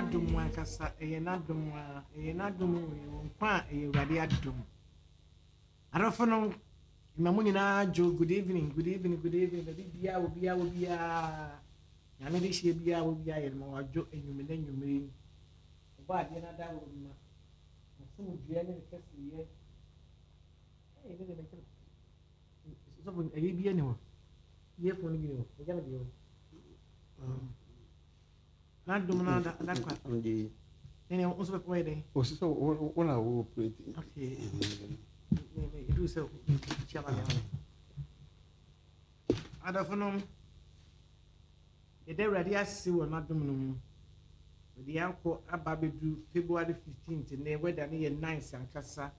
n'adom ankasa ɛyɛ n'adom a ɛyɛ n'adom nkwa a ɛyɛ Awurade adom arɔfo no mamu nyinaa jo good evening baby bia nyame de hye bia wo bia yɛ ma wajo enwumere oba ade na da wo ma so dua ne kɛse yɛ ɛyɛ ne kɛse so bo ɛyɛ bia ne ho yɛ fo no bi ne ho ɛgya me de ho na dum na da kwa ndi ne o so ko yɛ o so wona wo operate okay ne do so chama me adafonom ede ready asi wo na dum no mu de yanko aba bedu February 15th ne weather ne yɛ nice ankasa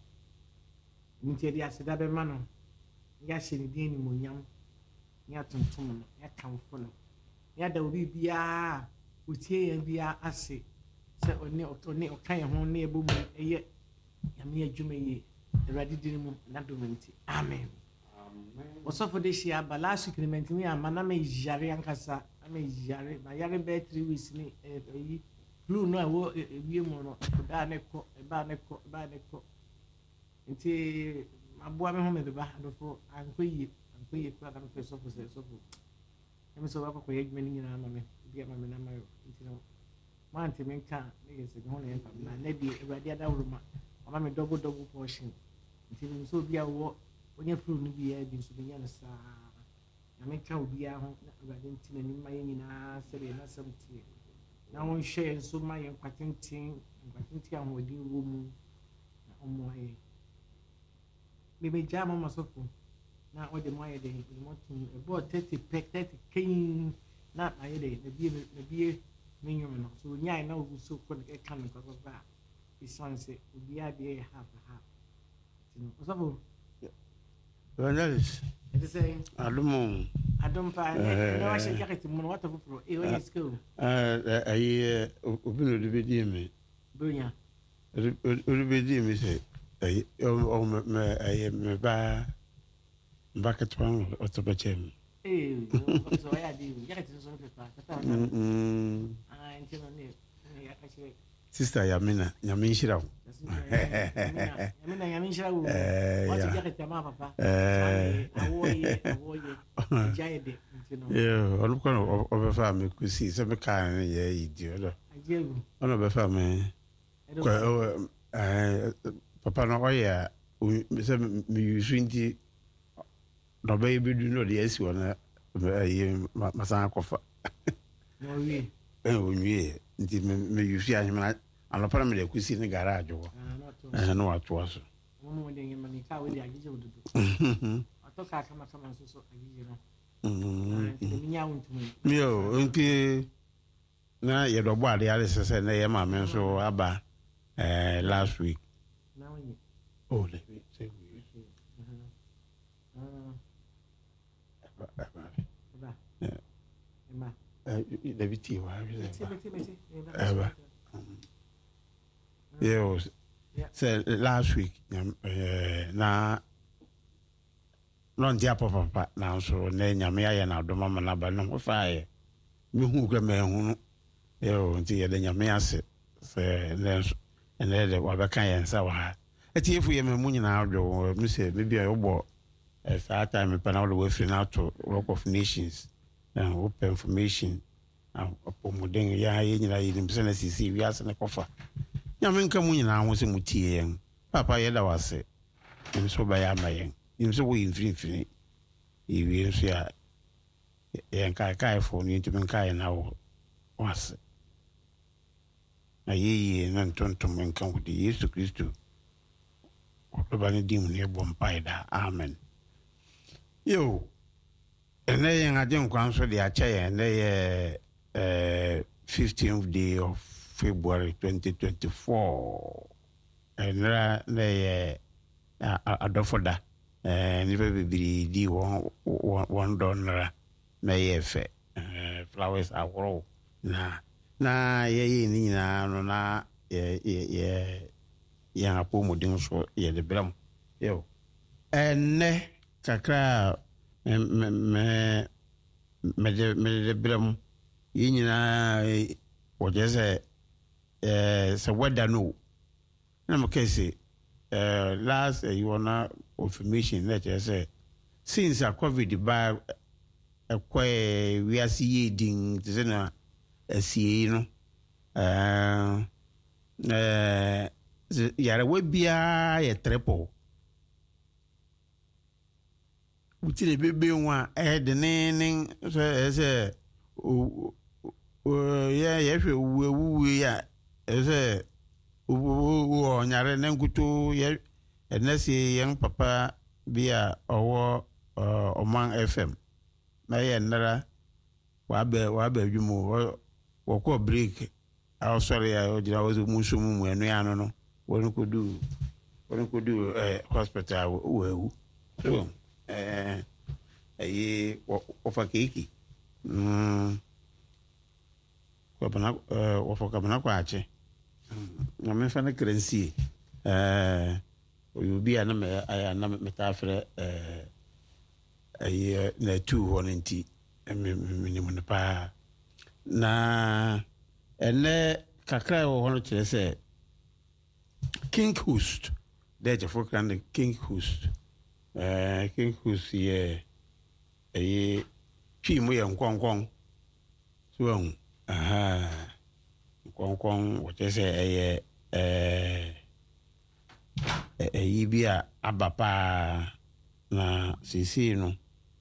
nti de aseda be ma no ya hye ne din ni monyam ya tontom no ya kamfo no ya da obi bia otie yan bia ase se oni okan ho ne ebo mu eye yame adwuma yi ready din mu na domenti amen osofo de hye aba last increment mi amana me jare ankasa ame jare na yare be 3 weeks ni yi blue no awo ewie mu no da ne ko ba ne ko nti aboa me ho me beba adofo ankoyi kwa da me sofo se sofo emi so ba ko ye adwuma ni nyina ma me bia ma me na ma yo nti no mante me nka ne yese ho ne mpa na na bi Awurade adawroma ama me double portion nti me so bia wo onye furu no bia bi so bia na sa na me ka obia ho na Awurade nti na ni ma ye nyina sebe na samtie na won hwe so ma ye kwatintin ahodi wo mu na omo aye me jama masofo na ode mo aye de mo tun ebo 30 kin na aye de na bie menyum no so nyai na ogu so ko e kan ko ba isanse obia de half tino osofo Journalist. It is saying Adum pa na wa she jacket mo no wato fufuro e onye school ayi obinu de bedi me bunya bedi me say ayi o me ba ketwan otobechem so ya di jacket so no pa kata intino ne ya kache Sister Yamina Yaminshira Yaminshira what jacket ma papa awoye jaide intino oluko obefa me kusi se me kan ye idio ajegu ono befa me papa no oya se me yusunti no be bedu no de asi wona masan kofa no wi onwie nti me yufi ahema anopara me de kusi ne garage wo no wato aso mo de ngema ni ka we de agije odudu atoka kama so agije no minya wontumu yo nti na ye do bo ade ale sese na ye ma me so aba last week na woni let me say we Emma David wa Eba. Yes. So last week na non dia papa na so na nyame ya na do mama na ba no faaye me hu kwa me hu yo nti ye de nyame ase se lenso ene de wa ba kan ye nsa wa eti efu ye me mu nyina adwo me se me bia yo bo saa time pa na wo free na to Rock of Nations na open information apomodeng ya ye nyina ye nim se na sisi wi ase ne kofa nyame nka mu nyina ho se mutie yen papa ye da wase nim so ba ya mayen nim so wo infini iwi nso ya yen kai fo ni ntim kai na wo wase na ye na ntontom nka wo di Yesu Kristo ko ba ni dim ne bom paida amen yo ene yen aden kwan so de acha yen ne ye 15th day of February 2024 enra ne ye adofoda ni be di one donora na ye fe flowers awro na ye ni na no na ye apo modin so ye de bram yo enne kakra me de bram yi nyina o je se so weather no na mo say last you wanna information that you say since a covid ba we are seeing this na see no yare we bia ye triple uti le bebe wa de nen so ya hwe wu ya say o nyare nenkuto ye enese yen papa bia owo Oman FM na ye nara wa be adwumu wo ko break aw sorry o jira wo musu mu enu ya no wonu kodu hospital wo so ayi o fa keki ko bana o fa ka bana kwa ache na me fa na krensi o yubi ana me aya na metafre ayi na tu honenti minimum pa na ene kakra wo hono kire se King Host de for kan King Host ye ayi twi mu ye nkonkon so nkonkon wo te se eye ayi bia abapa na sisi no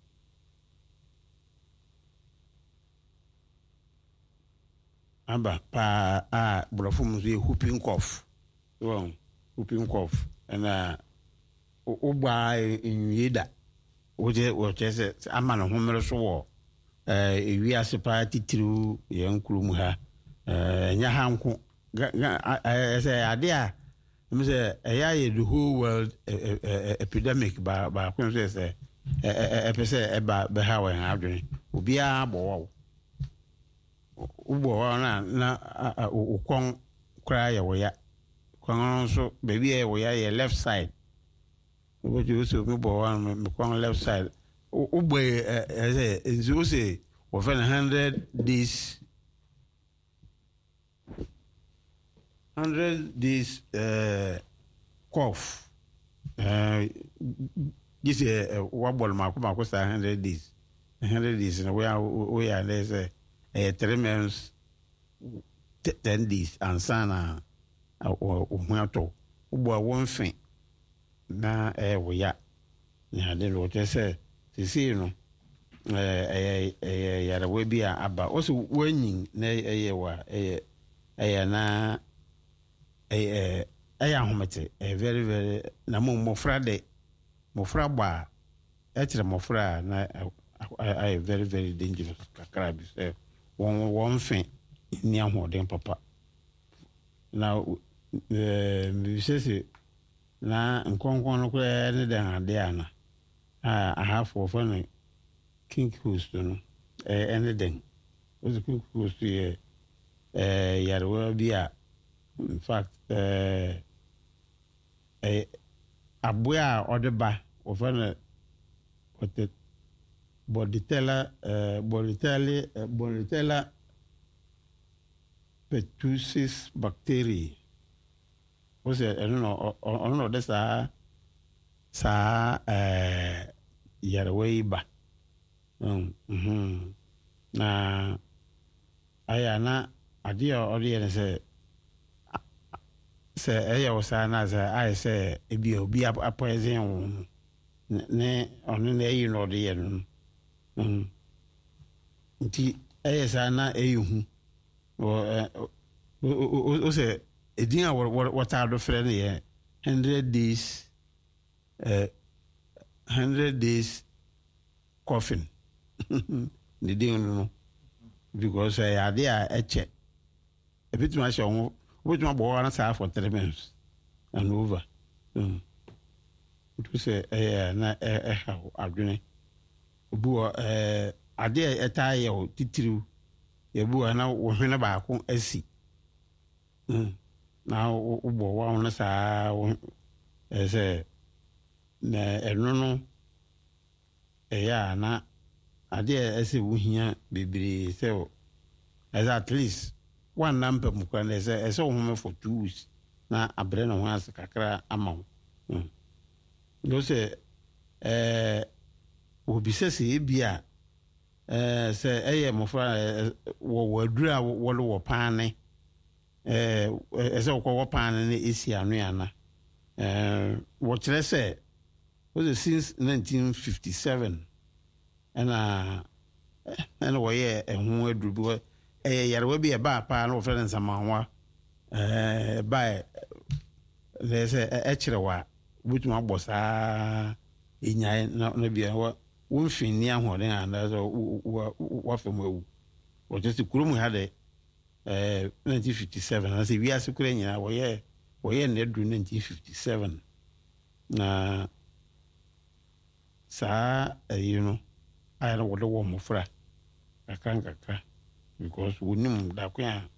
aba pa brofum zo whooping cough so whooping cough na ugba enwida woje se ama no homere so wo ewi asepa titiru ye nkrum ha nya hanko say ade a me say eya the whole world epidemic ba kun say epese eba be ha we ha adwen obi a bo wo na ukon kra ya wo ya kon so baby e wo ya left side wo ju so me bo wa me kon left side ugbo say nzu say wo fe 100 days cough this what ball ma ko sa 100 days and we are there's 3 months 10 days and sana o huato ugbo won fin na wo ya na de lo te se sisi no yara we bia aba o so wanyin na wa na ahomete very very na mofra gba etre mofra na very very dangerous kakra bi say won fin ni ahoden papa na mi sese na nkonkon no ko ne den ade ana ahafo fo no King Host no anything was King Host ye yarwa bia in fact aboya odeba ofana what Bordetella pertussis bacteria was I don't know this yarwa ba na ayana adia ori se eya osana za ai se ebi obi apoison wo ne onu na eyi no de ye no nti eya sana eyihu o se edin a what are the friend here 100 days coffin the din no because ade a eche ebitu ma show which my boy and say for 3 months and over. It was na how adwene. Bu ade etaye o titiru. Ye bu na wo hwene ba ko asi. Na wo bo wa on sa say na eno no ya na ade ese wo hia bebre say as at least one number mukra na ese wo home for 2 weeks na abre na ho ase kakra ama wo no se obi sese bia se eye mofra wo adura wo paane ese wo paane ne esi anu yana wo kire se was since 1957 and wo ye ehun aduru bi yare we be ba pa na wo friend nsamawa ba le se kire wa butu agbosa enya na bia wo mfini ahoden anda so wo fam ewu wo just kurum ha de 1957 na se wi asekura nyina wo ye na duru 1957 na sa I don't want to warm for a kakra because we knew that we are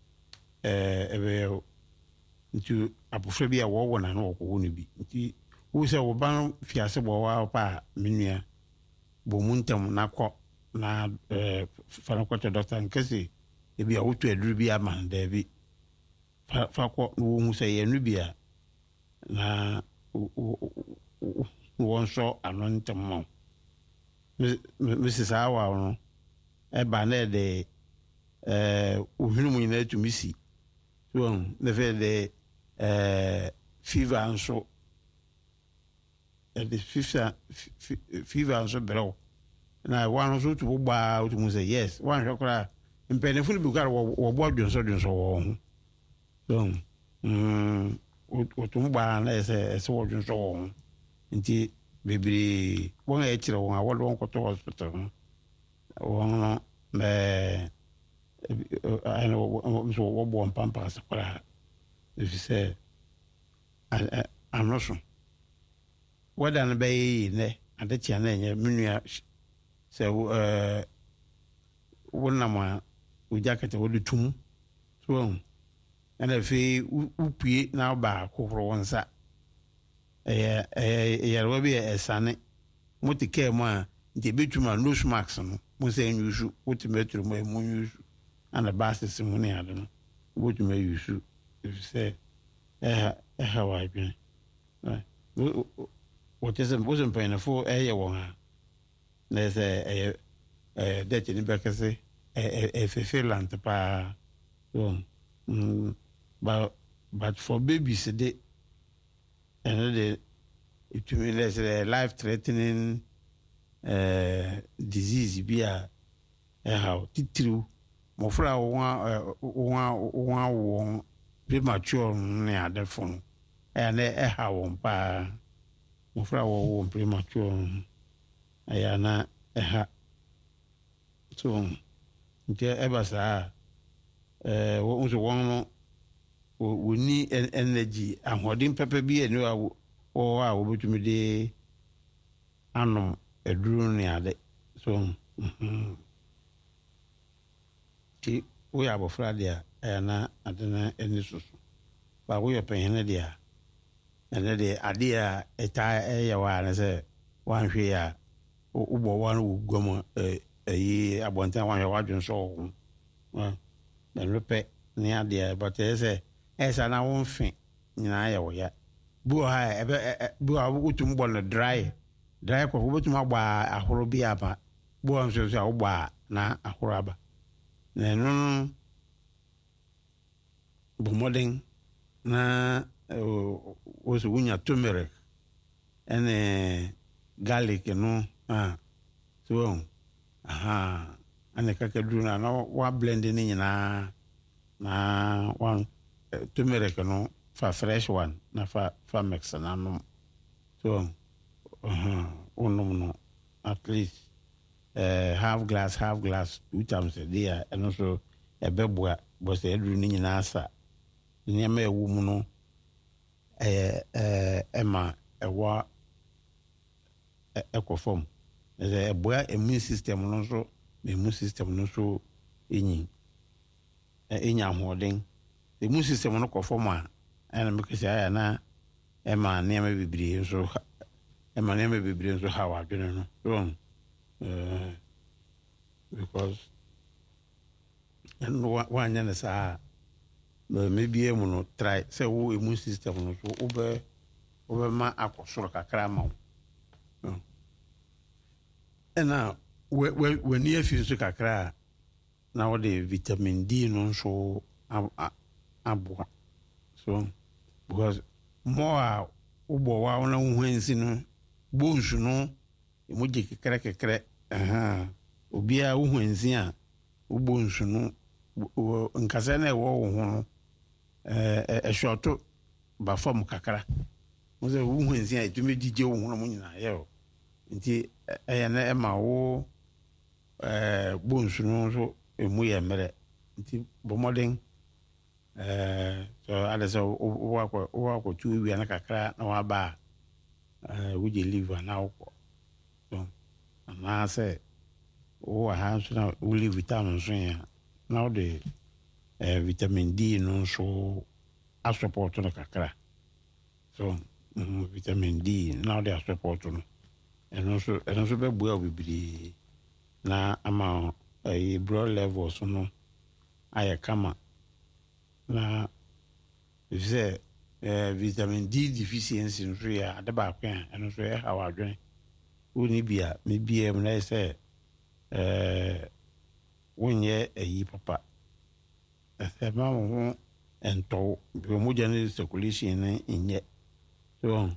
into a prefer a war and no won't be. Who said, "Well, Ban Fiasabo, pa, Minia, Bomuntam, Nako, na Fanaquata doctor and Cassie, if you are out to a Rubia man, David Fako, who say a Rubia, na one saw a long time. Mrs. Awa, a banner de Uhunu to Missy. So, the fever and so the fever and so below. Now, one or two to buy out to say yes, one shall in Pennyful Bugar or Bodge and so. So, what to buy as a sword and so on. Until baby, one extra one, I won't go to hospital. One, I know one pampas. If you say, I'm not sure. What an bay and the channel, Munia. So, one number with jacket will do 2. So, and if you pay now back over one side. Will be a son. What the care more, the bitumen loose marks on, was saying you should ultimate to my moon and a bastard money. I don't know what may you should if you say, how I been. What wasn't paying a full air one. There's a debt in the back, say, a fulfillant pa. But for babies, a day. And it means a life-threatening disease. Be a how titru. Mofra one premature near the phone. And how on pa Mofra one premature. Ayana so ever sa what was one. We need energy and holding pepper be a new or I will be to me the annum a drone near the so we have a Friday and I don't know any source, but we are paying a dear and the idea a tie a while and say one year or one who go a year about one year watching so then repeat near there, but there's a as an own thing, ya. Bua, Bua, would to dry for what to my bar, a horrible Bua, so bar, na a horrible. Then, Bumoding, na was a winner turmeric and a garlic, so, and a cacaduna, no, what blending in na one. Turmeric no for fresh one na for mix na no so no at least half glass 2 times a day and also a bebwa but the edru ni na asa ni ma ewu mu no ema ewa ekofom the eboa immune system no so immune system no so enyi hoden the immune system no conform and because I na ema near me bibiri so ema near me bibiri so how I don't know because and one yana sa maybe no try say wo immune system no so over ma akosoro kakra ma wo na when you feel so kakra na the vitamin D no so aboa so because more ubo wa na huansi no bones no emoji kekere obia huansi a bones no nkasa na ewo wo ho no shorto ba form kakra mo se huansi a etumi dije wo ho no nyina ye o nti na ema wo bones no so emu ye mere nti bomodin so ada wo tu wi na kakra na wa ba we je live na wo so na say wo ha so na we live vitamin so ya na wo de vitamin D no so a support no kakra so vitamin D na de support no eno so be bua bibiri na ama blood levels no aya kama na ze vitamin D deficiency nso ya adaba kwa eno so ya hawadwen oni bia me bia m na say wonye ayi papa ma wo ento bi mo jane circulation na inye so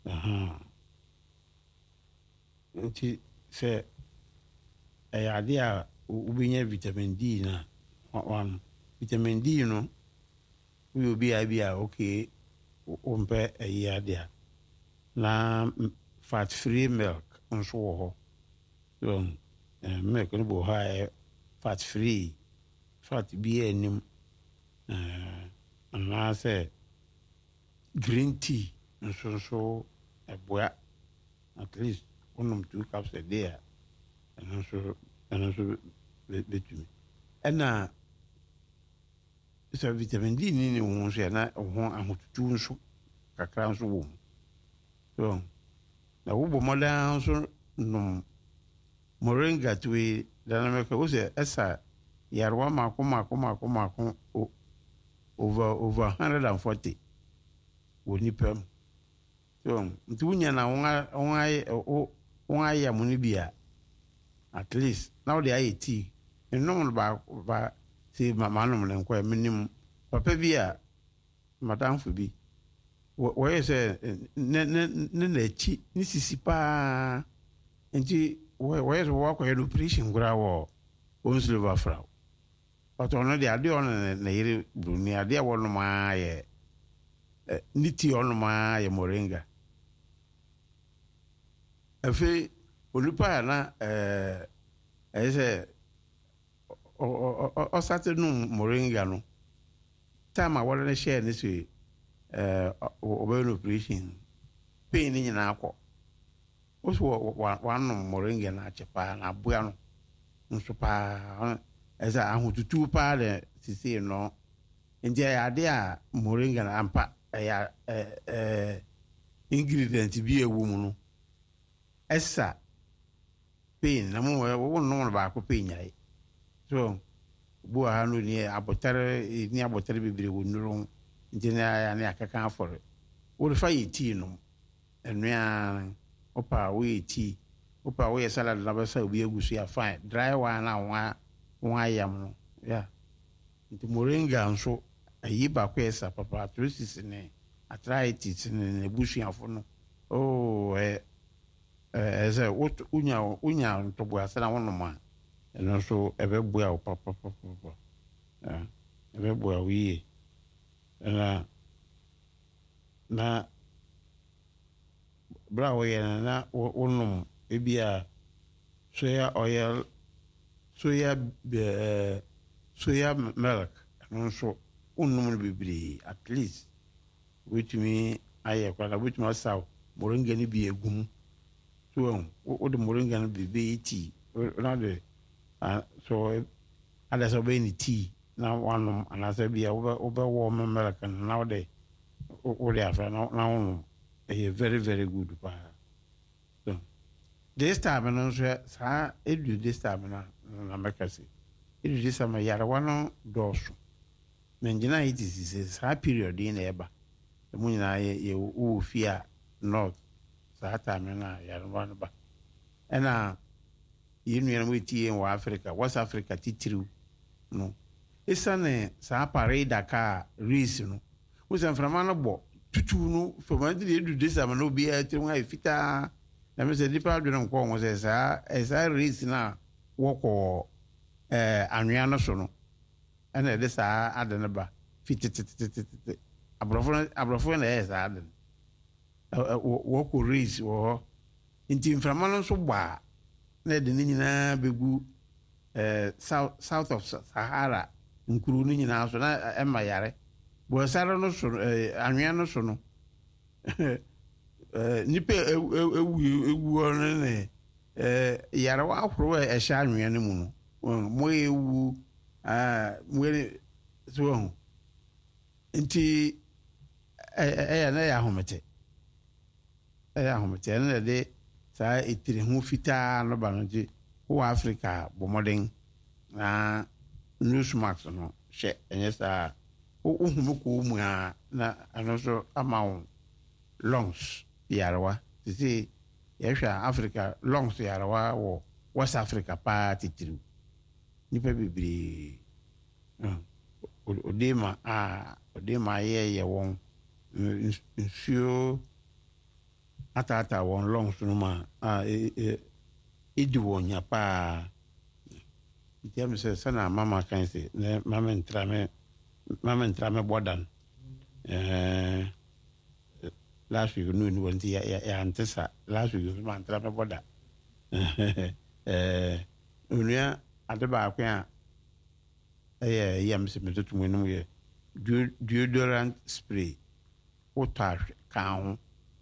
nti say ade a ubinya vitamin D na one vitamin D no we be bia okay umpe ade na fat free milk nso ho so milk no bo high fat free fat bi enim na say green tea nso eboa at least 2 cups a day and also betumi ena so vitamin D ni won so na ho ahotutu nso kakra nso wo so na wo bo modan so no moringa tuwe dynamic wo se esa yarwa mako over 140 woni pem so ntunya na won aya mo ni bia at least now the IT no ba see mama no le nkwa minim papa bia madam fu bi wo say ne chi ni sisi pa nti wo yes wo kwa operation gura wo on silver fra but on the ade on na yiri bruni ade wo no ma ye niti on ma ye moringa afi olupa na say o started no moringa no time I want to share this way over operation pain in na akọ oso one moringa na chepa na abua no nso pa eza ahotutu pa de sisi no nje ade a moringa na ampa ya ingredient bi ewu mu no esa pain na mo wo no ba ko pain yai so bu ha no ni abotare bibire wo nuru nje na ya na akaka afore wo fa yiti no enua opa wo yiti opa wo salad na ba sa obi egusu ya fine dry one na won ayam no ya nti moringa nso ayi ba ko esa papa arthritis ne arthritis ne ebusu afo no eze unya ntobo asana wono ma eno so ebe bua o papa ebe bua wi na bravo ye na wonum ebia soya oil soya milk eno so wonum bibiri at least which me aye kwala which me saw moringa ni bi egum o de moringa no be tea na de so ada so be ni tea na one and say be warm American now de o de afra na very very good pa so this time no so sa edu this time na make say edu this time yara wano doso menjina it is a period in eba mu nyina ye wo fia north saa time na yarwa no ba ena yenu mu tie in Africa West Africa titiriw no esane saa parade ka race no wo san frama no bo tutu no fama de edu desama no bi a tiru ha fita na me se dipa do no ko won se saa esa race na wo ko anwea no so no ena de saa ade ne ba fitititititi abrofo na esa ade wo ko race wo nti frama no so gba na de nyina begu south of Sahara nkuru ni nyina so na ema yare bo sara no so anwea no so no nipa ewu ne yare wa ahoro e hya anwea no mu no mo ewu mo so nti na ya homete na de saa etire hu fita no ba no ji wo Africa bomoden na Newsmax no she enye saa wo ko mu a na ano so amawo lungs yarwa tisi yehwa Africa lungs yarwa wo West Africa pa titiru nipa bibiri odema ye won nsuo atata won lungs no ma idu wonya pa James says sana mama kan say mama ntrame bodan last week no wonti ya antesa last week mama ntrame boda unia adeba akwa yam se metutu mu ye deodorant spray otash kan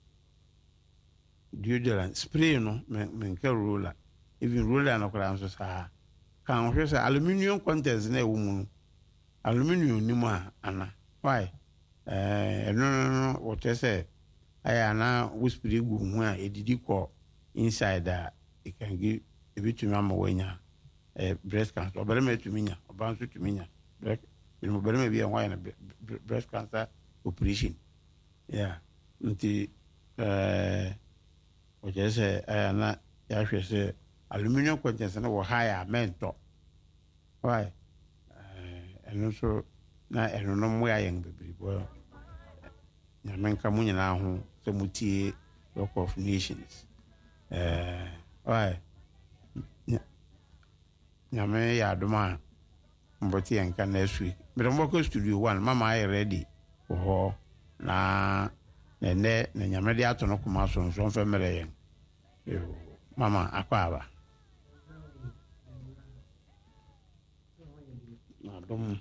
deodorant spray no men ka roller even roller na kora nso sa kan hwe say aluminium contents na ewu mu aluminium ni mu ana why no what say aya na we spray gu hu a edidi ko inside it can give a bit to mama wenya breast cancer obere metuminya obanso tuminya breast you obere me bia why na breast cancer operation yeah nti what say aya na ya hwe say aluminium contents na wo higher mento why and so na no mo ya yang bebri bo na menka munya na ho se mutie Rock of Nations why nyame ya doma mboti enka next week but mboko studio 1 mama I ready ho na ne nyame de ato no kuma so nso mfa mere yen mama akwaba na dom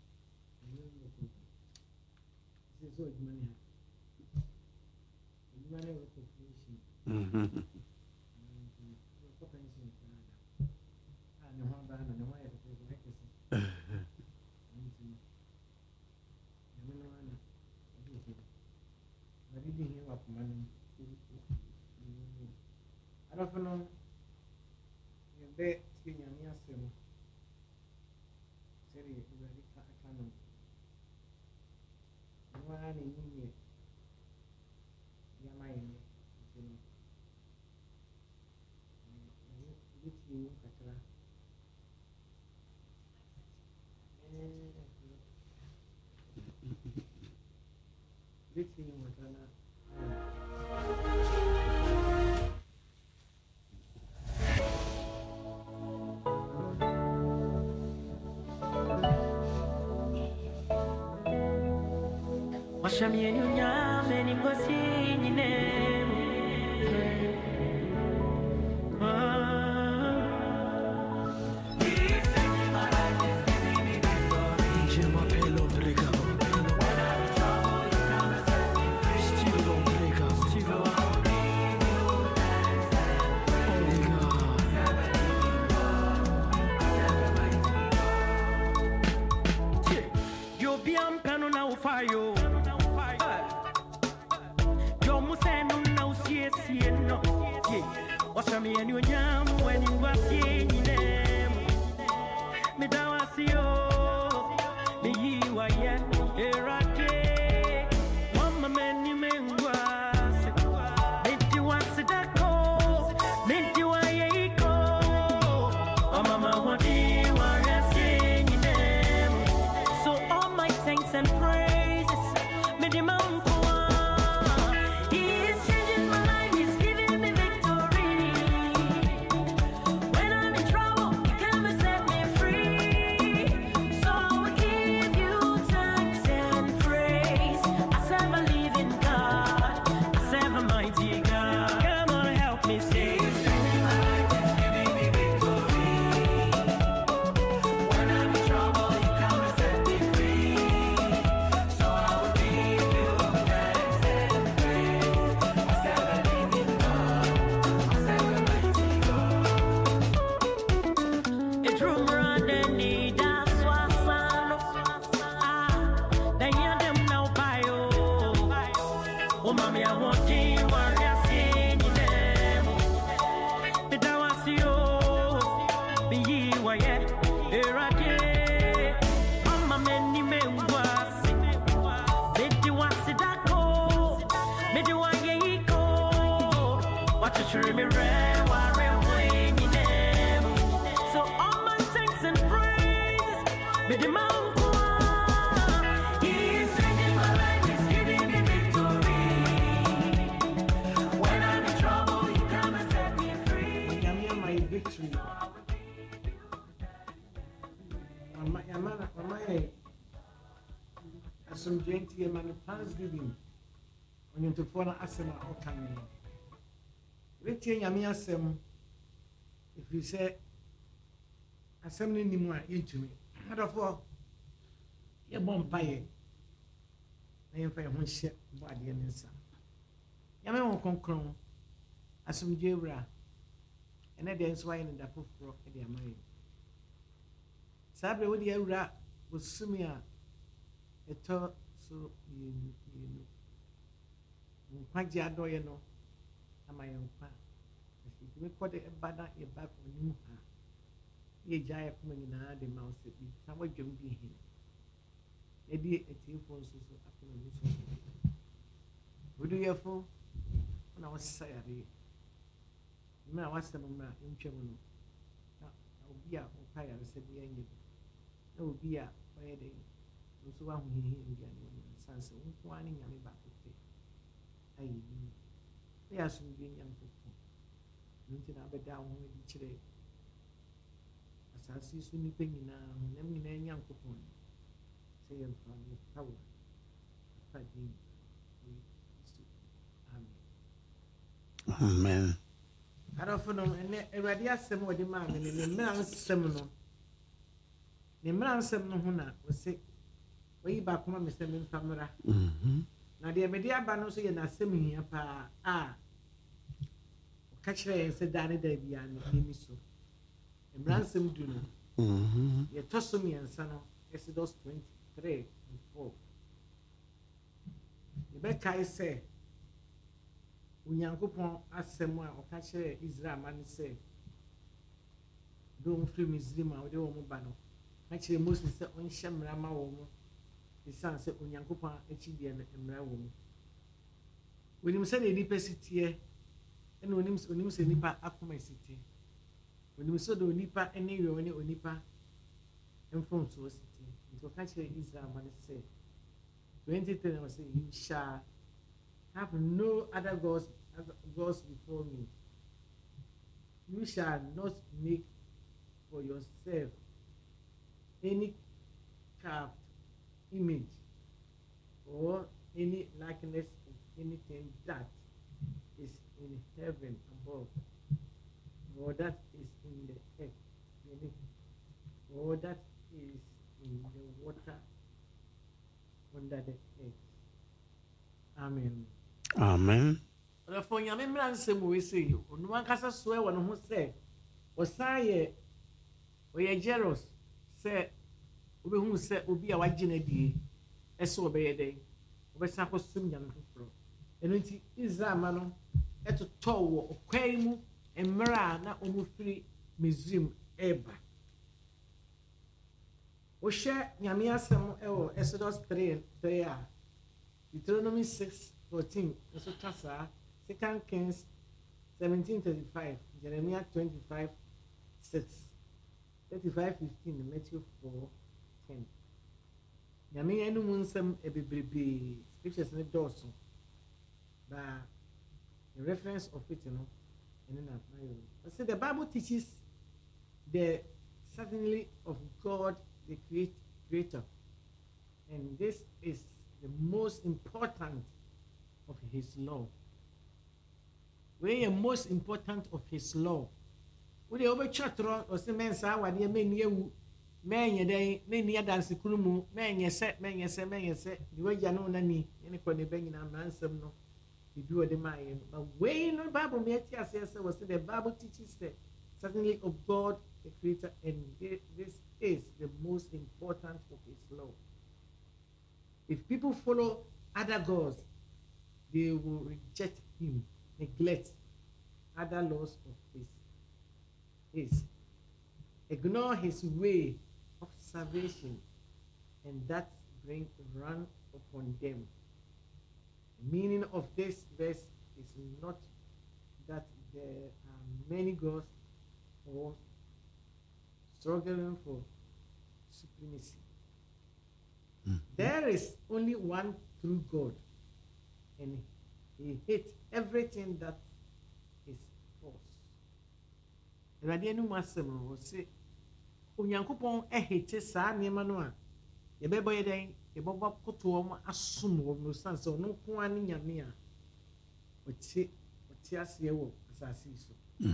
Arafono yebe tinyamia semo seri ubadika akano mwana nyinyi yamaini semo biti katara biti matana Washamieni unyame ni ngosi nyinemu Yo bien peno na ufayo Washamieni unyamu weni ngwasi nyinemu Midawasio Miyiwa ye Mami, I want you, warrior, sing in them. The Dawasio, be ye, why, Erade, Mama, many men was. Biddy was it that go, Biddy one ye go. Watch it, me rare, warrior, wing in them. So all my thanks and praise, Biddy man. Victory. Mama, some dainty man Thanksgiving. On your phone, Asema or coming. Retain Yamia Sem. If you say assembly any more into me, not of all your bomb pie. I am fair one ship body and son. Yamma won't come crown as some jabra. And then there's why in the poop for the American. Sabre with the Eura was Sumia a talk so you quite Jadoyano, and my own pa. If you quite a bad a back on you, ye giant coming in the mouse at me, somewhat jumped in him. Eddie a team for so after would you have for when I was sorry? I was some in Germany. I'll be out of fire, said the angel. There will be a fire day. So one who hear Indian sons, one in your back of it. They are soon being young people. Nothing about down with each day. As I see soon penny now, let me name young people. Say I'm from the power. Amen. I don't know, and already asked them what the man and the man seminal. The man seminal was sick. Way back home, Mr. Famara. Now, the media banos in a semi catch her and said, Danny Davy and Mimiso. And ransom do not. Ye toss me and son of Exodus 23 and 4. The Becca say. Unyankopon asɛm a ɔka kyerɛ Israel man sɛ don free Misraim a ɔde wɔn ba no ka kyerɛ Moses sɛ ɔnhyɛ mmara ma wɔn ɛsiane sɛ Unyankopon akyi deɛ no mmara wɔ mu onim sɛ ne nipa sitie ɛna onim sɛ nipa akoma sitie onim sɛ de onipa ne yɛ ɔne onipa mfomsoɔ sitie nti ɔka kyerɛ Israel man sɛ 23 ɔsɛ you shall have no other gods before me. You shall not make for yourself any carved image or any likeness of anything that is in heaven above, or that is in the earth beneath, or that is in the water under the earth. Amen. Amen. For Yamin Ransom, we see, on one cast swear one who said, was I a jealous, said, who said, will be a white genedy, a so be a day, over Sako Sumyan Pro. And it is a man at a tower of Quamu and Marana Omufri Museum Eba. O share Yamia Samuel, Exodus 3 Deuteronomy 6:14, also Tassa, 2 Kings 17:35, Jeremiah 25:6, 35:15, Matthew 4:10. Yamia no munsem ebebrebe scriptures in the doorso, but the reference of it, and then I say the Bible teaches the certainty of God, the Creator, and this is the most important of his law. We are most important of his law. We the over chatro or say men sa wa de men yewu men ye den men ye dance kulumu men ye se the way ya no nani any ko ne ben na mansem no e bi o de man but we no Bible me ati ase was the Bible teaches the certainly of God the Creator, and this is the most important of his law. If people follow other gods, they will reject him, neglect other laws of his, ignore his way of salvation, and that bring run upon them. The meaning of this verse is not that there are many gods or struggling for supremacy. There is only one true God, and he hates everything that is false. Awurade anu masem no se Onyankopɔn ehete saa nneɛma no a yɛbɛbɔ yɛ dɛn yɛbɛbɔ koto wɔn asom wɔn no san sɛ ɔno nko ara ne nyame a ɔte aseɛ wɔ asase yi so.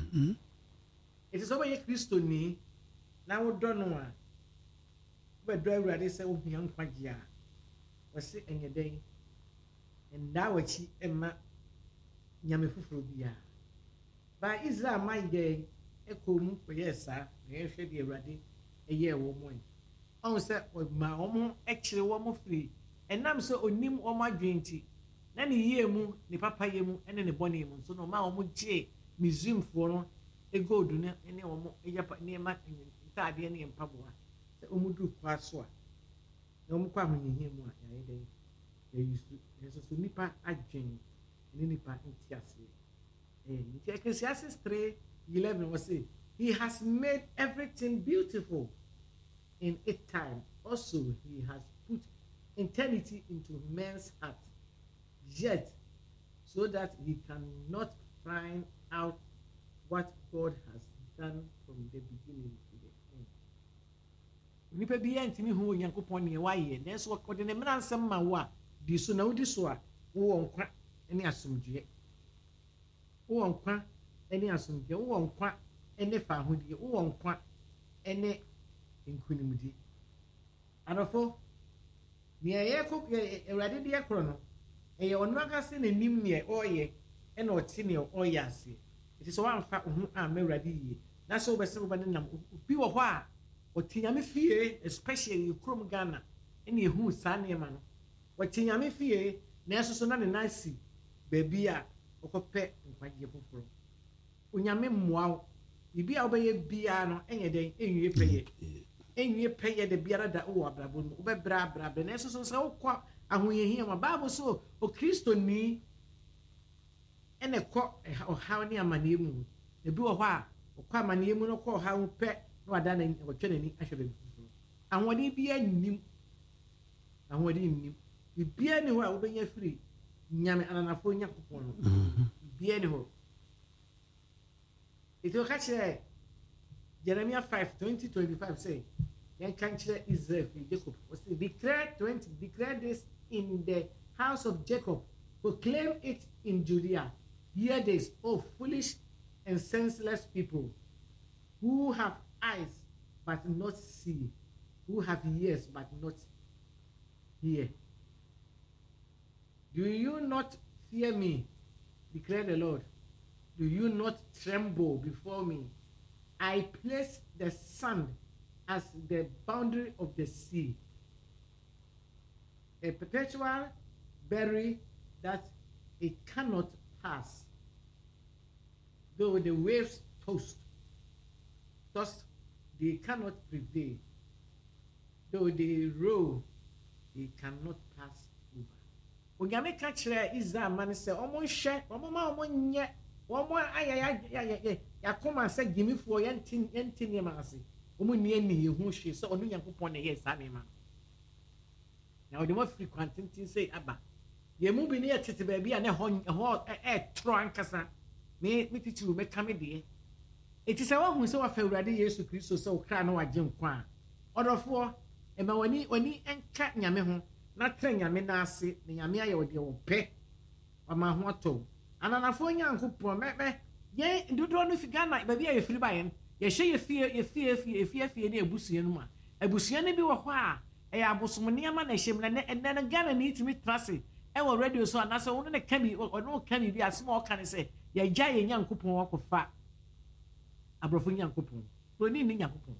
Ɛte sɛ ɔbɛyɛ kristoni na wodɔ no a wobɛdɔ Awurade sɛ wohia nkwagye a wɔse ɛnyɛ dɛn ɛndaa w'akyi ɛma nyame foforɔ biara. Ba Israel man dɛn ɛkɔ mu kɔyɛɛ saa na yɛhwɛ deɛ Awurade ɛyɛɛ wɔn mo yi. Ɔhu sɛ ɔma wɔn ɛkyerɛ wɔn firi ɛnam sɛ onim wɔn adwene nti na ne yie mu ne papayɛ mu ɛne ne bɔne mu nso na ɔma wɔn gyee Misraimfoɔ no gold no ne wɔn ɛyɛ nneɛma ntaadeɛ ne mpaboa sɛ wɔn duru kwa so a na wɔn kɔ ahohiahia mu a yɛayɛ dɛn yɛyusu yɛsoso nipa adwene ne nipa nti aseɛ nti Ecclesiastes 3:11 wɔ sɛ he has made everything beautiful in its time. Also, he has put eternity into man's heart, yet so that he cannot find out what God has done from the beginning to the end. Nipa bi ntimi hu Onyankopɔn ne wayɛ nanso ɔde ne mmara nsɛm ma wo a di so na wodi so a wo nkwa ne asomdwe wo nkwa ne asomdwe wo nkwa ne fa ahodie wo nkwa ne nkunimdi adofo ne yɛkɔ Awurade de yɛkɔ no ɛyɛ ɔno akase n'anim ne ɔyɛ ɛna ɔte ne ɔyɛ ase ɛti sɛ wamfa ho a ma Awurade yie na sɛ wobɛsɛ wobɛne nam obi wɔ hɔ a ɔte nyame fie especially kurom Ghana ɛne ɛhu saa nneɛma no ɔte nyame fie na ɛso so na ne nasi baabi a ɔkɔpɛ nkwagye foforɔ onyame mmoa wo bibi a wobɛyɛ biara no ɛnyɛ dɛn ɛnwie pɛyɛ de biara da wɔ abrabɔ mu wobɛbrabra na ɛso so sɛ wokɔ ahoyɛhia ma Bible so okristoni ɛna ɛkɔ ɔhaw ne amanneɛ mu ebi wɔ hɔ a ɔkɔ amanneɛ mu no kɔ ɔhaw mu pɛ na wada na wɔtwɛ n'ani ahwɛ baabi foforɔ ahoɔden biara nnim bibiara ne hɔ a wobɛnya firi nyame ananafoɔ Nyankopɔn no bibiara ne hɔ it will catch Jeremiah 5:20-25 say, "Then can Israel Jacob say, declare this in the house of Jacob, proclaim it in Judea. Hear this, O foolish and senseless people, who have eyes but not see, who have ears but not hear. Do you not fear me? Declare the Lord. Do you not tremble before me? I place the sand as the boundary of the sea, a perpetual barrier that it cannot pass. Though the waves toss, they cannot prevail. Though they roll, they cannot pass over." Onyame ka kyerɛ Israel man sɛ ɔmo nhwɛ ɔmo ma ɔmo nyɛ ɔmo ayɛ yakoma sɛ gimifoɔ yɛnti nneɛma ase ɔmo nni ani ehu hwee sɛ ɔno Nyankopɔn na ɛyɛ saa nneɛma na ɔde mo firi kwantenten sɛ aba yɛn mu bi ne yɛ tete baabi a ne ɛhɔ ɛɛtoro ankasa me titiri mɛka me deɛ eti sɛ wahu sɛ wafa Awurade Yesu Kristo sɛ okra na wagye nkwa a ɔdɔfoɔ ɛma wani ɛnka nyame ho na trɛ nyame na ase ne nyame ayɛ ɔde ɔpɛ ɔma ho atɔ ananafoɔ Nyankopɔn mɛmɛ yɛn dodoɔ no fi Ghana baabi a yɛfiri ba yɛn yɛhyɛ yɛfie ne abusua no mu a abusua no bi wɔ hɔ a ɛyɛ abosom nneɛma na ɛhyɛ mu na ɛnɛ no Ghana ne yɛtumi tra se ɛwɔ radio so anaasɛ ɔno ne ka bi ɔno ka bi asɛm a ɔka ne sɛ yɛgya yɛn Nyankopɔn wakɔfa aborɔfo Nyankopɔn buroni ne Nyankopɔn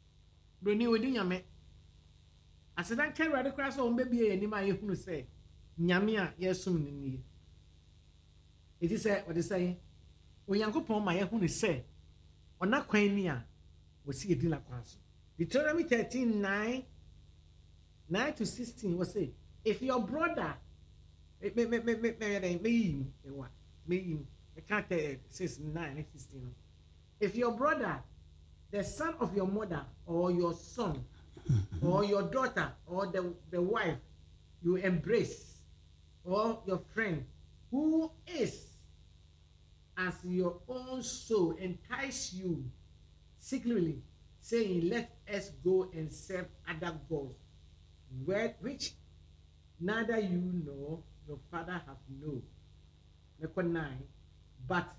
buroni wɔdi nyame asedan ka Awurade koraa sɛ ɔmbɛbie yɛn anim a yɛhunu sɛ nyame a yɛsom no nie ɛti sɛ wɔde sɛ onyankopɔn ma yɛhu ne sɛ ɔna kwan ni a wɔsi yɛdi na kwan so Deuteronomy 13:9-16 was say if your brother I can't says 9:16 if your brother the son of your mother or your son or your daughter or the wife you embrace or your friend who is as your own soul entice you secretly saying let us go and serve other gods which neither you nor your father have known. Number 9 but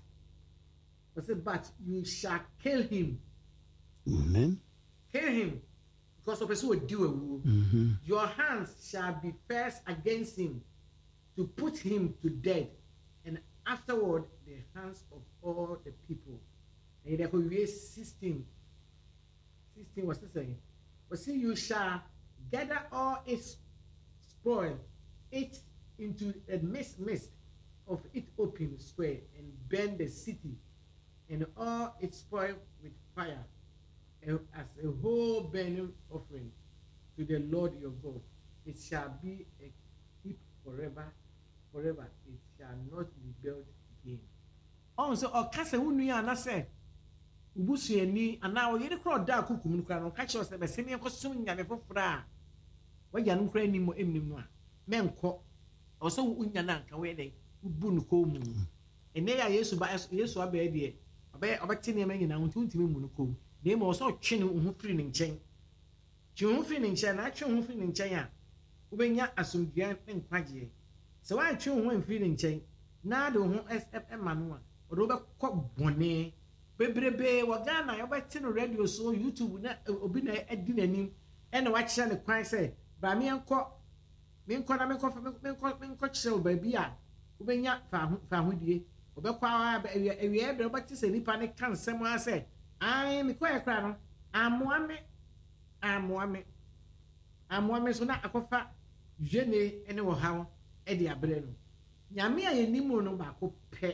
you shall kill him. Amen. Kill him because of person will do a woe. Your hands shall be first against him to put him to death, and afterward the hands of all the people. And therefore we 16 was saying, but see you shall gather all its spoil it into a mist of it open square and burn the city and all its spoil with fire as a whole burning offering to the Lord your God. It shall be a heap forever. It shall not be built again. So okase unu ana say ubusuani ana oyere kro da akukum nu kra no ka che se be se me enkosom nyame fofora wagya no kra nim emnim no a menko oso unya na nka we dey ubu nu ko mu ene ya Yesu aba de obete ne manyina huntimi mu nu ko de mo so twe ne hu firi ne nchen twe hu firi ne nchen na twe hu firi ne nchen a ubenya asomdua ne nkwaje se wa twe hu firi ne nchen na de hu ema no a odo be kɔ bɔne bebrebe wɔ Ghana yɛbɛte no radio so YouTube na obi na adi n'anim ɛna wakyerɛ ne kwan sɛ ba menkɔ kyerɛ baabi a wobɛnya fa hodie wobɛkɔ awie ɛbrɛ wobɛte sɛ nipa ne ka nsɛm a sɛ ai mekɔyɛ kora no amoa me so na akɔfa dwene ne wɔ ha ɛde abrɛ no nyame a yɛnim no baako pɛ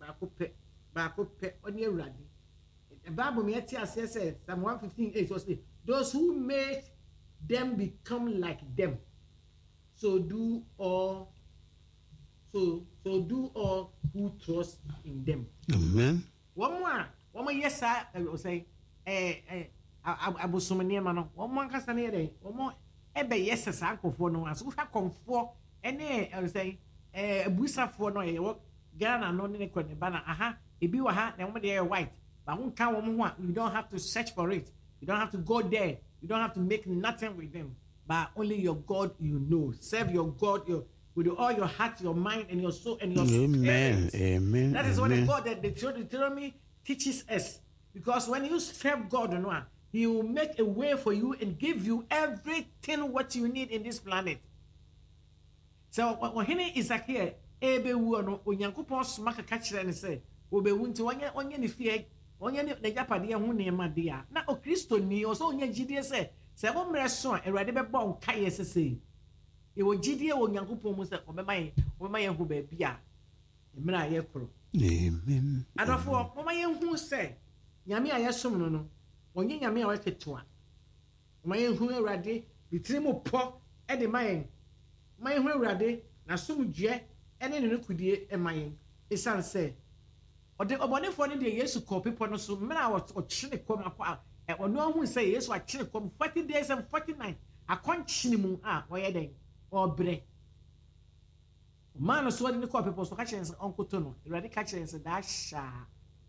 ɔne awurade. The Bible me says Psalm 115:8 was say those who made them become like them so do all who trust in them. Amen. One more yes I will say abosomani ma no one more kasa na yede one more ebe yes sa akofo no aso hwa konfo ene I will say busafo no ye Ghana no ne ko ne bana aha ebi wa ha na wo de white but won kan wo ho you don't have to search for it, you don't have to go there, you don't have to make nothing with them, but only your God you know. Serve your God with all your heart, your mind and your soul and your spirit. Amen. That is what the God that the Deuteronomy teaches us, because when you serve God, you know, he will make a way for you and give you everything what you need in this planet. So when he is here ebe wu no onyankopon soma ka kire ne se obewu nti onye ne fie onye ne japade ho ne ma de a na o Kristo ni o so onye gidie se bo mre so a Awurade be bo nka ye sese e wo gidie wo onyankopon mu se obema ye hu ba bia emra ye kro. Amen. Adofo obema ye hu se nyame a ye som no onye nyame a waketoa obema ye hu Awurade bitirimu po e de mayen ma ye hu Awurade na somdue ene ne kudie emayen esan se ode obonefo ne de Yesu ko people no so mena o kyene kom akwa ono ahu se Yesu a kyene kom 40 days and 49 akonkyene mu a oye den obre man so ode ne ko people so ka kyene se onkoto no Awurade ka kyene se that shall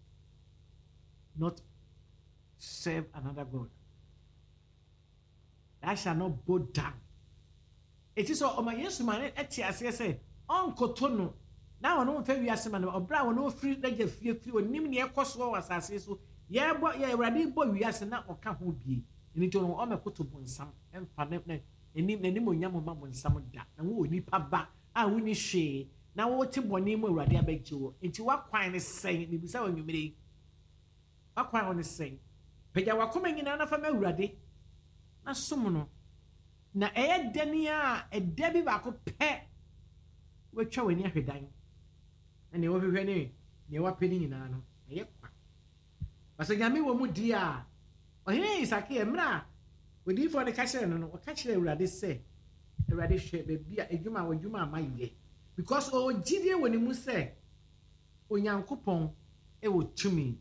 not serve another god, that shall not bow down. It is so o ma Yesu man eti ase se onkoto no na wono mfa wiase man obra wono free daga fie onim ne ekoso wasase so ye Awurade bo wiase na oka ho bie ni to no o mekoto bonsam emfa ne enim onyam ma bonsam da na wo nipa ba a woni hwe na wo te bone mu Awurade abagye wo enti wakwan ne sen ni bisa wonwumire wakwan woni sen pagya wakoma nyina na fa ma Awurade na som no na eye dania edabi ba ko pe wotwa wani ahwedan na ne wohwehwe ne ne wapeni nyina no ɛyɛ kwa basa nyame wɔ mu di a ɔhene Isaki emra odi for the cashier no ɔka kyerɛ Awurade sɛ Awurade hwɛ baabi a adwuma amayɛ because ɔgyidie wɔ ne mu sɛ Onyankopɔn ɛwɔ tumi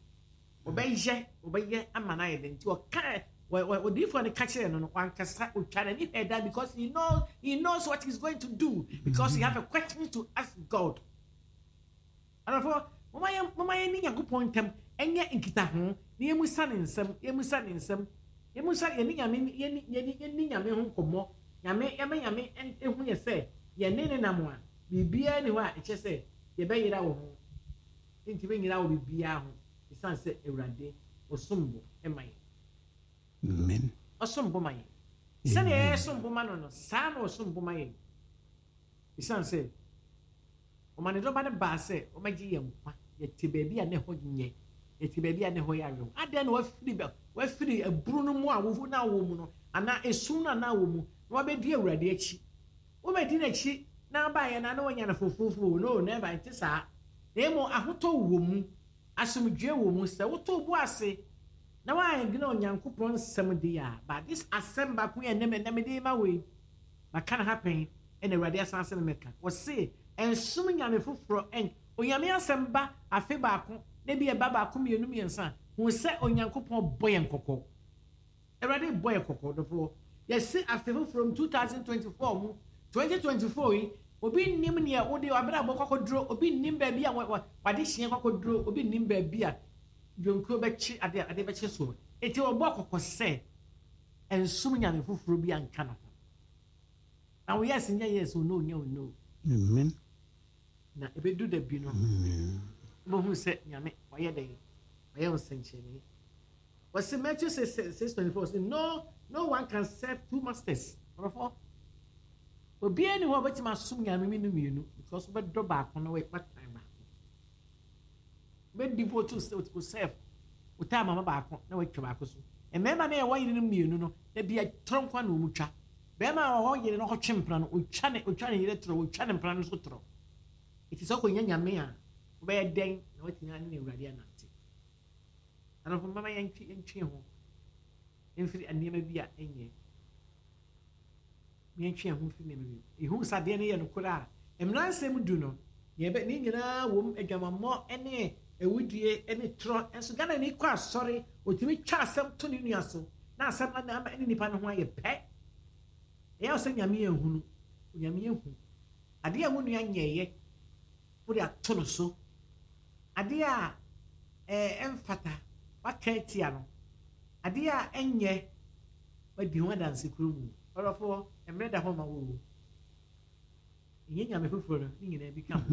ɔbɛyɛ ama na yɛ nti ɔka odi for the cashier no wankasa otware ne hɛda because he knows what he's going to do because he have a question to ask God. And for mama yɛ ni Nyankopɔn ntam ɛnyɛ nkitaho na yɛmusa ne nsɛm yɛmusa yɛni nyame ho nkɔmmɔ nyame ehu yɛ sɛ yɛne ne nam a biribiara ne hɔ a ɛkyɛ sɛ yɛbɛyera wɔ ho nti bɛnyera wɔ biribiara ho ɛsiane sɛ Awurade ɔsombo ɛma yɛ amen ɔsombo ma yɛ sɛdeɛ yɛsombo ma no saa na ɔsombo ma yɛ ɛsiane sɛ ɔma ne dɔba ne baa sɛ ɔmagye yɛ nkwa yɛte baabi a ne hɔ nyɛ yɛte baabi a ne hɔ yɛ awerɛw adɛn na wafiri aburu no mu a wofu na wɔ mu no anaa esum no anaa wɔ mu na wabɛdi Awurade akyi wobɛdi n'akyi na abaayɛ na wɔnya no fofoofo no never nte saa na emu ahotɔ wɔ mu asomdwe wɔ mu sɛ wotɔ bu ase na waayɛ gina Onyankopɔn nsɛm di a but this asɛm baako yɛ nem de ma wei baka na happen ɛna Awurade asanse no meka wɔse ɛnsom nyame foforɔ onyame asɛm ba afe baako na bi ɛba baako mmienu mmiɛnsa hu sɛ Onyankopɔn bɔ yɛn kɔkɔ Awurade bɔ yɛn kɔkɔ dɔfoɔ yɛse afe foforɔ 2024 mu 2024 yi obi nim nea wode abra bɔ kɔkɔduro obi nim baabi a wade hyia kɔkɔduro obi nim baabi a dwonkuo bɛkye ade bɛkye so eti wɔbɔ kɔkɔ sɛ ɛnsom nyame foforɔ bi anka no na wo yes nya yes o no nya o no amen na ebedu da bi no bo hu sɛ nyame wɔyɛ dɛ wɔyɛ nsɛnkyɛnni wɔsi Matthew 6:24 say no one can serve two masters ɔrɔfo obiara ni hɔ bɛtumi asom nyame mmienu because wobɛdɔ baako na wɔyɛ time baako bɛdi to serve wota mama baako na wɔatwa baako so mmarima na yɛwɔ yere no mmienu no na bi atoro nkwa na ɔmu twa bɛrima a ɔwɔ yere no ɔkɔtwe mpra no ɔtwa ne yere toro ɔtwa ne mpra no so toro ɛti sɛ ɔkɔnya nyame a wobɛyɛ dɛn na watumi ane ne Awurade anante anɔfo mama yɛntwe ho ɛmfiri nneɛma bi a ɛnyɛ yɛntwe ho mfiri nneɛma bi ɛhu sadeɛ no yɛ nokora a mmeransɛm du no ne nyinaa wɔ m adwamammɔ ne awudie ne torɔ nso Ghana ni kɔ asɔre ɔtumi twa asɛm to ne nua so na asɛm ne nipa no ho ayɛ pɛ ɛyɛ sɛ nyame yɛhunu nyame yɛhu adeɛ a wo nua nyɛɛyɛ wode ato no so adeɛ a ɛmfata waka atia no adeɛ a ɛnyɛ wadi ho adanse kuro mu ɔrɔfoɔ mmerɛ da hɔ ma wo ɛnyɛ nyame foforɔ no ne nyinaa bi ka ho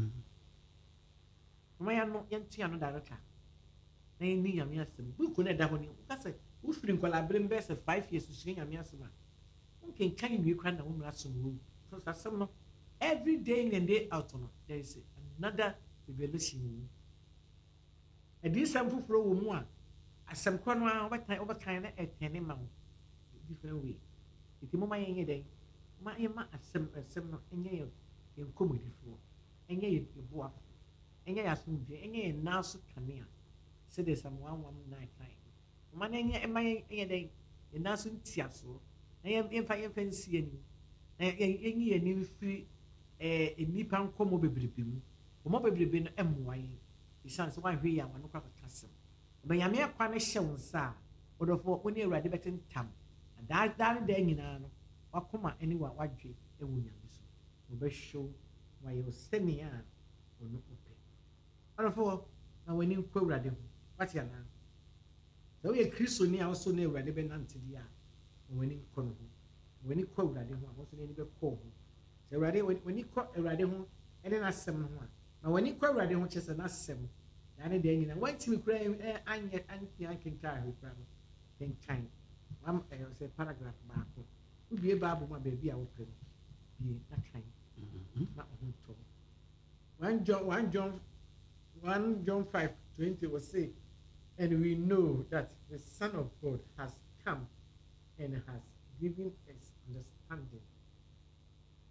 ɔmayɛ no yɛntua no dareka na yɛnni nyame asɛm buku no ɛda hɔ no woka sɛ wofiri nkwalabere mbɛɛ sɛ 5 years sua nyame asɛm a wonkenkan nwie kora na wo mmara som wɔ mu so asɛm no every day in and day out no there is another revelation wɔ mu adiyisɛm foforɔ wɔ mu a asɛm korɔ no a wobɛkan na ɛtɛne ma wo different way nti moma yɛnyɛ dɛn ma yɛma asɛm no ɛnyɛ yɛ nkɔmmɔdifoɔ ɛnyɛ yɛ boafo ɛnyɛ yɛ asomdwe ɛnyɛ yɛ naa so kanea sɛdeɛ sɛ moawam na ɛkae ma no ɛma yɛnyɛ dɛn yɛ naa so ntiasoɔ na yɛmfa nsi anim na yɛnyi yɛ anim firi nnipa nkɔmmɔ bebrebe mu wɔmmɔ bebrebe no ɛmmoa yɛn ɛsiane sɛ woahwɛ yi a wɔno kɔ akɔka asɛm ɔbɛnyame akwa no hyɛ wo nsa a wɔdɔfoɔ wo ne Awurade bɛte ntam daa ne daa nyinaa no wakoma ne wadwe wɔ nyame so wɔbɛhwɛ wo wayɛ wo sɛnea a ɔno wopɛ ɔdɔfoɔ na w'ani nkɔ Awurade ho wate anaa sɛ woyɛ kristoni a wosɔ ne Awurade bɛnante deɛ a w'ani nkɔ no ho w'ani kɔ Awurade ho a wɔso n'ani bɛkɔ ho sɛ Awurade w'ani kɔ Awurade ho ne n'asɛm no ho a na w'ani kɔ Awurade ho kyɛ sɛ n'asɛm daa ne daa nyinaa wantimi kora ankenkan ahwɛ kora no kenkan sɛ paragraph baako wobie Bible mu a baabi a wopɛ no bie na kan na ɔho ntɔ 1 John 5:20 will say, and we know that the Son of God has come and has given us understanding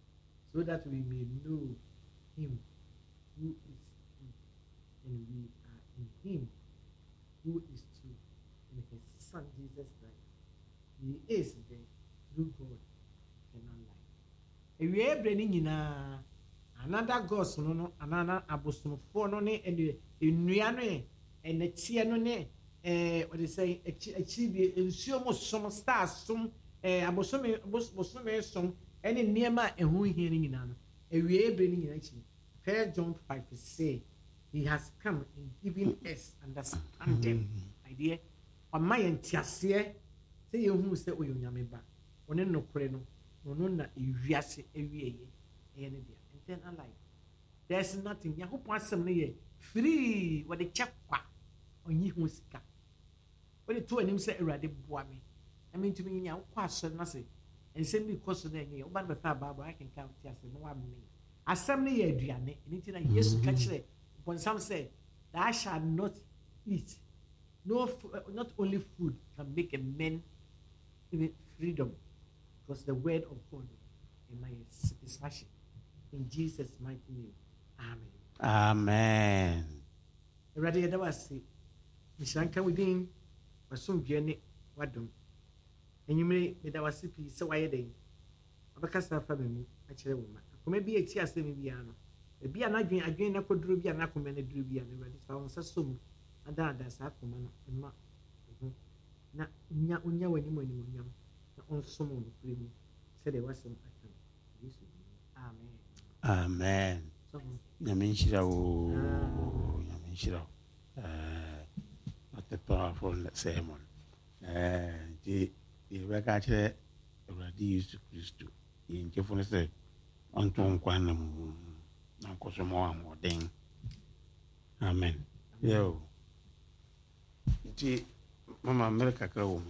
so that we may know him who is true, and we are in him who is true, in his Son Jesus Christ. He is the true God, cannot lie. If we are bringing in another gods, no, another abosom for no, and the and the tea no, what they say, achieve in some stars, some abosom, some, any near my and who hearing in an. If we are bringing in action, 1 John 5 say, he has come and given us understanding. Idea, or my entire say you who say, oh, you yameba, on no creno, no, not you say every year, and then I like. There's nothing, you hope once some year free what the chap on you who ska. When the two and him say, ready, boy me. I mean to me, you question nothing, and send me because of the year, but with that Barbara, I can count yes and no 1 minute. As some year, Diane, anything I yes to catch it. When some say, I shall not eat. No, not only food can make a man even freedom, because the word of God in my satisfaction. In Jesus' mighty name, amen. Amen. Already, that was it. Mishanka within was some journey. What do? And you may be that was CP so why day. Abacasta family, actually, woman. Maybe a tear semi piano. A be an again, I could druby and accommodate druby and ready found some. And that's happened. Na unya when you on some said there was some amen. Yaminshira, not the powerful sermon. The record already used to Christ in carefulness unto quantum, Uncle Samoa more ding. Amen. Yo. Mama America Crow,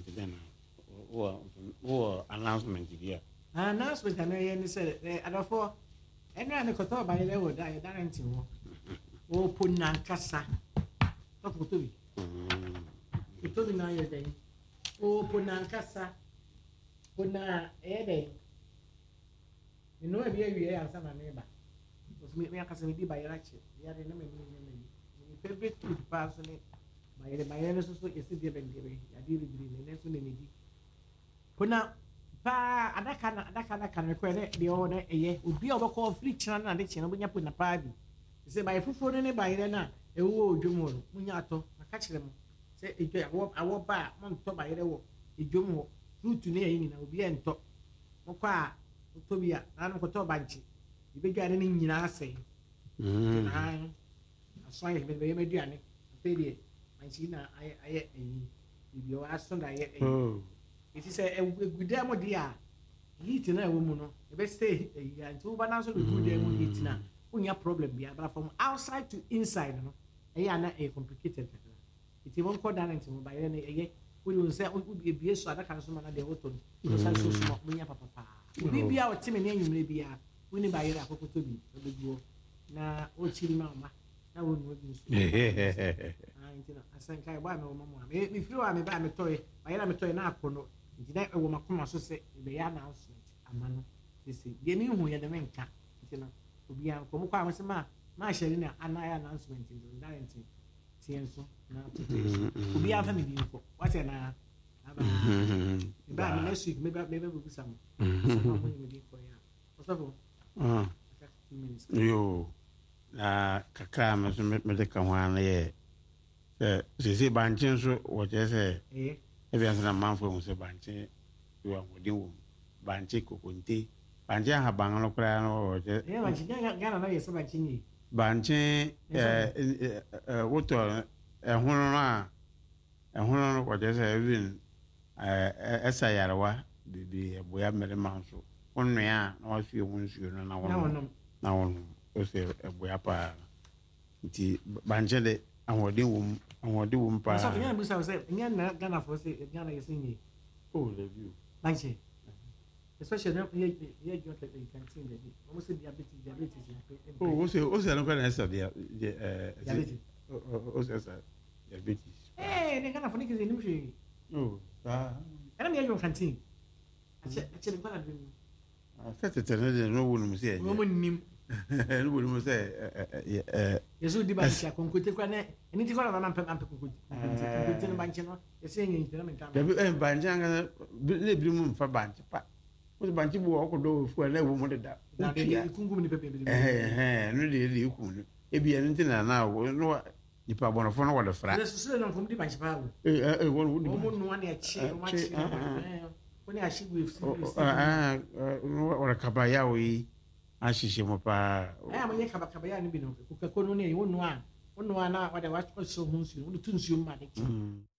or announcement here. Announcement, I said, I don't for any other cotor by the way, I don't know. Oh, Puna Casa. Talk to me. You told me now your day. Oh, Puna Casa. Puna, day. You know, every year I saw my neighbor. Was me, I can be by Ratchet. We are in a favorite food person. My energy is still given. I did agree. And that's when they need. Puna, pa, that can require the order a year would be over call free channel and the channel when you put a party. They say by food any by then, a woe, Jumo, Munyato, I catch them. Say, I walk back, Monto by the walk, a Jumo, fruit to near in, I will be en top. Moka, Tobia, I don't go to Banchi. You began in your say. I saw it with the Medianic, Fadia. I you ask son, it is a good demo, dear. Eating a woman, the best stay and 2 bananas will do them eating now. When your problem be about from outside to inside, not a complicated. It won't call down into by any we will say, would be a so other kind of man at the autumn. So small when your papa. We be our team and you may be a winning by a couple to be a big war. Now, old chilly mamma. I wouldn't I think I buy my mamma. If you are me by my toy, I am a toy now. Did I a woman come so say the announcement? A man, they say, they knew who had the main cat. To be a Komuka was a man, my Sherina, and I announcement in the 19th. Tienso, now to be a family info. What an hour? Next week, maybe we'll do some. What's up? You. Kakra medical one year. The Banchin, what you say? If you have a man from Banchi, you are with you. Banchi Kukunti, Bancha have Bangalo Cran or Banchi, what a Honora, what you say, even as I are the boy have made a mouse. Only I know if you want you now. Ose ebuapa nti banjele awode wom pa so nya busa say nya na Ghana for say Ghana is in oh the view banche especially here you can see the almost diabetes oh ose no kana say diabetes diabetes the Ghana for niggas in him oh and me you canteen actually Ghana do Tete de no wonu say. Mo nim. No wonu say Yesu di ba sia konkote kwa na eni ti kwa na pam konkote. Konkote no banche no. Yesi enyi ntena menka. Da bi banche anga le bi mu mfa banche pa. Wo banche bu wo ko do fu na wo mo de da. Na de kungum ni pepe bi. No de iku no. Ebi eni ntina na wo no nipa bonofo no wo de fra. Yesu na fom di banche pa wo. Wo di. Mo no na echi, o ma chi. Oni ashigwe fisi. Ora kabaya we ashishe mo pa. Amanye kabaya ni bi no. Kukakono ne wonu a na wada wa so hunsu, wonu tunsu ma de chi.